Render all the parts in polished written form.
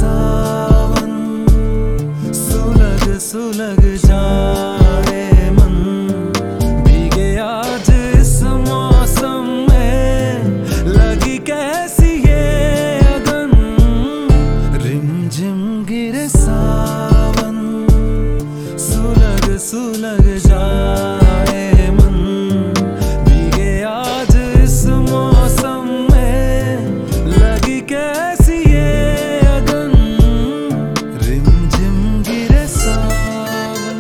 सावन, सुलग सुलग जाए मन, भीगे आज इस मौसम में, लगी कैसी ये अगन, रिमझिम गिरे सावन, सुलग सुलग जाए मन, भीगे आज इस मौसम में, लगी कैसी ये अगन, रिमझिम गिरे सावन।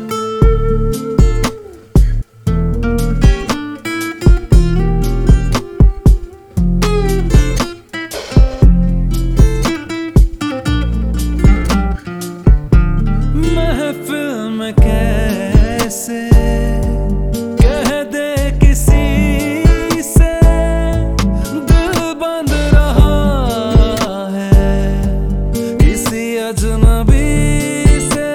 महफिल में कैसे कह दे किसी से, दिल बंद रहा है किसी अजनबी से।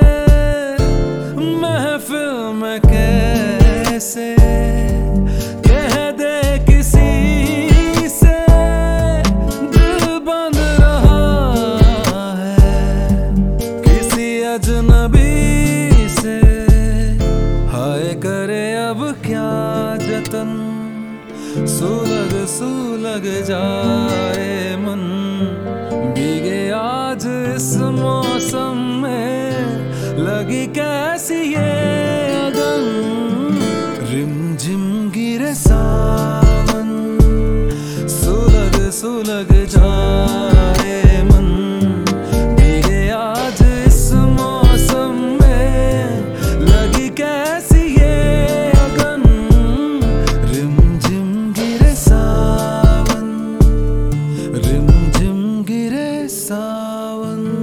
महफिल में कैसे कह दे किसी से, दिल बंद रहा है किसी अजनबी से। हाय करे अब क्या जतन, सुलग सुलग जाए मन, भीगे आज इस मौसम में, लगी कैसी ये अगन, रिमझिम गिरे सावन, सुलग सुलग जाए मन, भीगे आज इस मौसम में, लगी कैसी ये अगन, रिमझिम गिरे सावन, रिमझिम गिरे सावन।